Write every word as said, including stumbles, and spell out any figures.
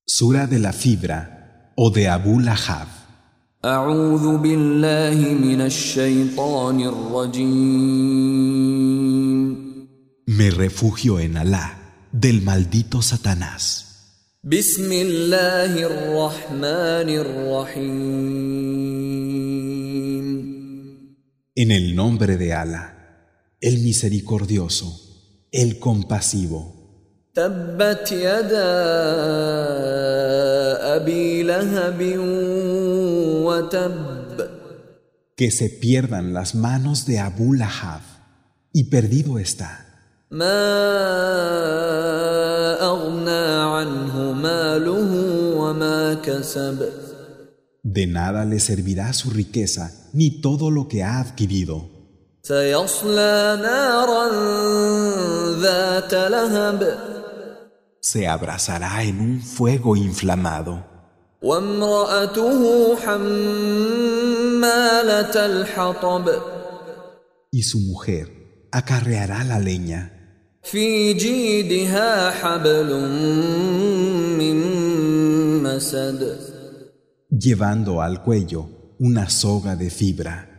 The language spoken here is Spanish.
Sura de la fibra o de Abu Lahab. أعوذ بالله من الشيطان الرجيم. Me refugio en Alá del maldito Satanás. بسم الله الرحمن الرحيم. En el nombre de Alá, el misericordioso, el compasivo. تبت يدا أبي لهب وتب. Que se pierdan las manos de Abu Lahab, y perdido está. ما أغنى عنه ماله وما كسب. De nada le servirá su riqueza ni todo lo que ha adquirido. سيصلى نارا ذات لهب. Se abrazará en un fuego inflamado. وامرأته حمالة الحطب. Y su mujer acarreará la leña. في جيدها حبل من مسد. Llevando al cuello una soga de fibra.